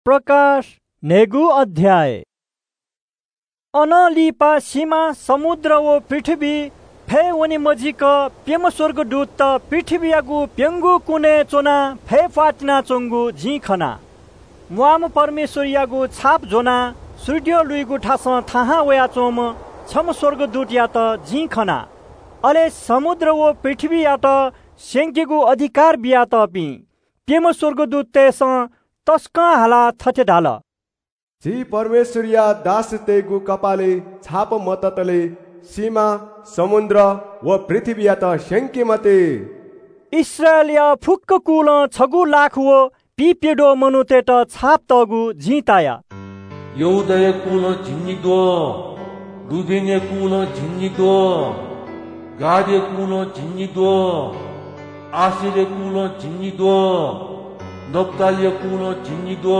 प्रकाश नेगु अध्याय। अनलिपा सीमा समुद्र व पृथ्वी फे वनि मजिक प्यम स्वर्गदूत त पृथ्वीयागु प्यंगु कुने चोना फे फाटना चोंगु जी खना मुआम परमेश्वरियागु छाप जोना सूर्य लुइगु ठास थाहा वया चोम छम स्वर्गदूत या त जी खना अले समुद्र व पृथ्वी या त सेंकिगु अधिकार बिया त पि प्यम स्वर्गदूत तेस तस्का हाला थथे ढाल जी परमेश्वरिया दास तेगु कपाले छाप मततले सीमा समुद्र व पृथ्वीया त शंके मते इस्राएलिया फुक्क कुल छगु लाख वो पिपेडो मनुते त छाप तगु जिताया 여우다의 कुल 진니도 루벤의 कुल 진니도 가드의 कुल 진니도 아셀의 कुल 진니도 넙달리의 कुल 진니도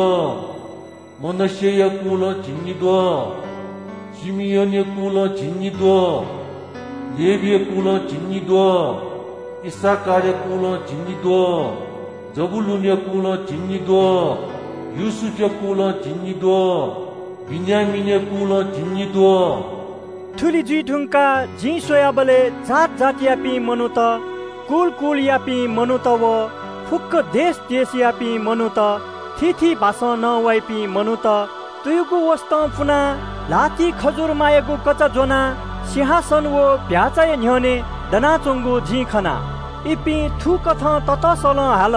머나세의 कुल 진니도 시미온의 कुल 진니도 레비의 कुल 진니도 이사카의 कुल 진니도 저불룬의 कुल 진니도 유수의 कुल 진니도 비냐민의 कुल 진니도 थुली जी ढुंका जी सोयाबले जात जातिया पि मनु त कुल यापि मनु त व फुक्क देश यापि मनु त थिथि भाषा न वाइपि मनु त तुयुगु वस्त पुना लाती खजुर मायगु कचा जोना सिंहासन वो प्याचाय न्ह्यने दना चोंगु जी खना इपि थु कथ तत सल हाल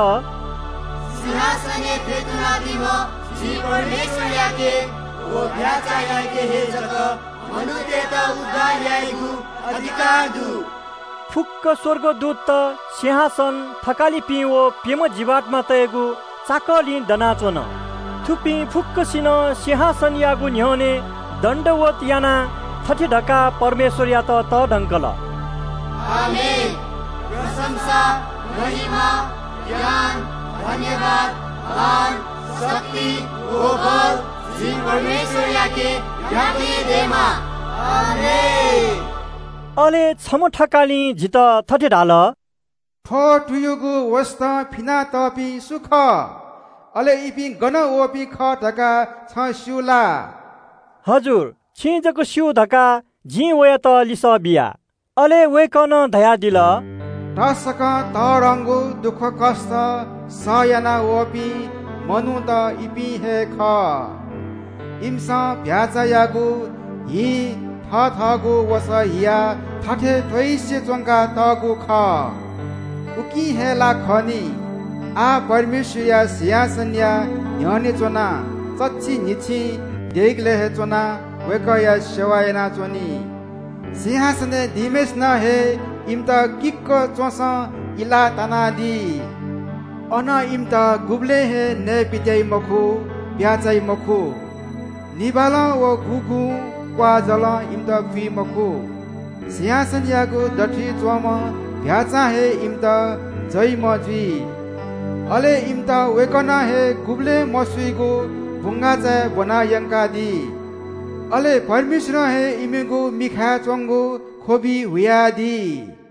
सिंहासने फेतुना दिवो जी परमेश्वर याके वो प्याचाय याके हे जग मनुते त उद्धार याइगु अधिकार दु फुक्क स्वर्गदूत त सिंहासन थकाली पिओ प्यम जीवात्मा तयगु चाकली दनाचोन थुपी फुक्क सिन सिंहासन यागु न्ह्यने दण्डवत याना थथि ढका परमेश्वर या त ढंकल आमेन। प्रशंसा महिमा ज्ञान धन्यवाद मान शक्ति ओ बल जी परमेश्वर याके याके देमा आमेन। अले छम ठकाली जित थथे ढाल थ टुयुगु वस्ता फिना तपि सुख अले इपि गन ओपि ख ढका छ सिउला हजुर छिजको सिउ ढका जी वया त लिस बिया अले वेकन दया दिल तसक तरंगु दुख कष्ट सयना ओपि मनु त इपि हे ख इम्सा भ्याचायागु हि थगु वसहिया थथे थैसे चोंका तगु ख उकी हेला खनी आ परमेश्वरिया सिंहासनिया न्ह्यने चोना चच्ची निछि देगले हे चोना वेकया सेवायना चोनी सिंहासने दिमेश न हे इम्ता किक्क चोस इला तनादी अन इम्ता गुबले हे ने पित्याइ मखु ब्याचाइ मखु निबाल व गुगु क्वा जल इम्ता फी मखु सिंहासन यागु दठी चोम भ्याचा हे इम्ता जय मजी अले इम्ता वेकना हे गुबले मसुइगु बुंगा चाय बना यंका दी अले परमेश्वर हे इमेगु मिखा चोंगु खोबी हुया दी।